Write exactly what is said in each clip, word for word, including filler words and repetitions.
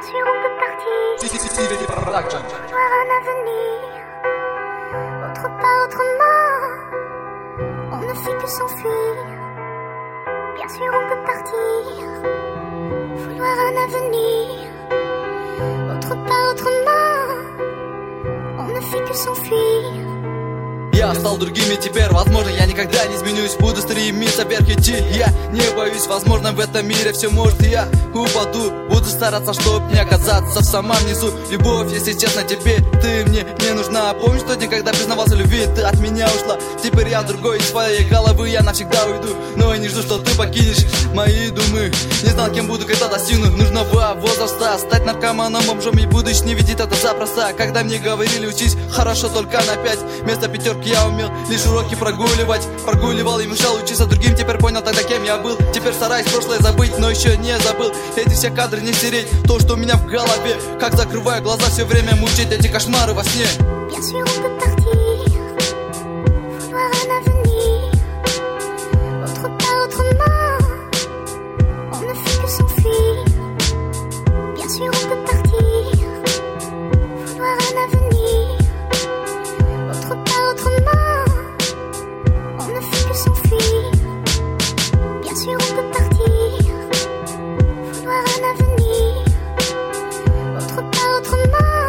Bien sûr on peut partir, voir un avenir, autre part autrement, on ne fait que s'enfuir. Bien sûr on peut partir, vouloir un avenir, autre part autrement, on ne fait que s'enfuir. Я стал другим и теперь, возможно, я никогда не изменюсь. Буду стремиться вверх идти, я не боюсь. Возможно, в этом мире все может, и я упаду. Буду стараться, чтоб не оказаться в самом низу. Любовь, если честно, теперь ты мне не нужна. Помнишь, что никогда признавался в любви, ты от меня ушла. Теперь я другой, из своей головы я навсегда уйду. Но я не жду, что ты покинешь мои думы. Не знал, кем буду, когда достигну нужного возраста. Стать наркоманом, бомжом и будущее не видит это запросто. Когда мне говорили, учись хорошо только на пять, вместо пятерки я умел лишь уроки прогуливать. Прогуливал и мешал учиться другим. Теперь понял тогда, кем я был. Теперь стараюсь прошлое забыть, но еще не забыл. Эти все кадры не стереть, то, что у меня в голове. Как закрываю глаза, все время мучить эти кошмары во сне. Bien sûr on peut partir, vouloir un avenir, autre part autrement, on ne fait que s'enfuir. Bien sûr on peut partir, vouloir un avenir, autre part autrement, on ne fait que s'enfuir. Bien sûr on peut partir, vouloir un avenir, autre part autrement,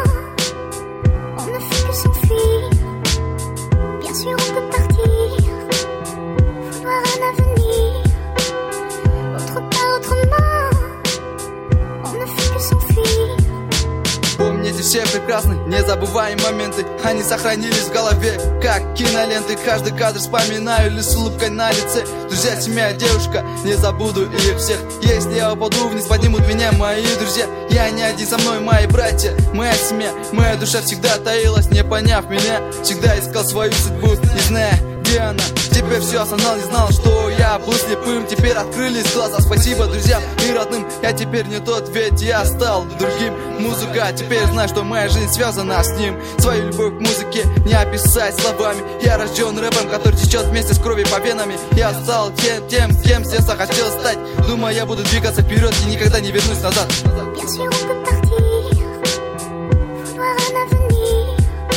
on ne fait que s'enfuir. Bien sûr on peut partir, vouloir un avenir, autre part autrement, on ne fait que s'enfuir. Помните все прекрасные, незабываемые моменты. Они сохранились в голове, как киноленты. Каждый кадр вспоминаю лишь с улыбкой на лице. Друзья, семья, девушка, не забуду их всех. Если я упаду вниз, поднимут меня мои друзья. Я не один, со мной мои братья, моя семья. Моя душа всегда таилась, не поняв меня. Всегда искал свою судьбу, не зная, где она. Теперь все осознал, не знал, что я был слепым. Теперь открылись глаза, спасибо друзьям и родным. Я теперь не тот, ведь я стал другим. Музыка, теперь знаю, что моя жизнь связана с ним. Свою любовь к музыке не описать словами. Я рожден рэпом, который течет вместе с кровью по венами. Я стал тем, тем, кем все захотел стать. Думаю, я буду двигаться вперед и никогда не вернусь назад. Bien sûr on peut partir, vouloir un avenir,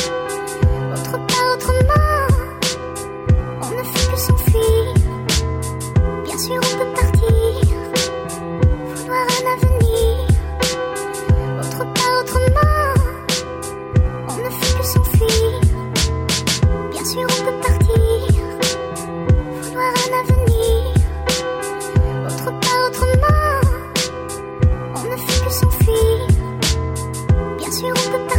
autre part autrement, on ne fait que s'enfuir. Bien sûr on peut partir, vouloir un avenir, autre part autrement, on ne fait que s'enfuir. Bien sûr on peut partir, vouloir un avenir, autre part autrement, on ne fait que s'enfuir. Bien sûr on peut partir.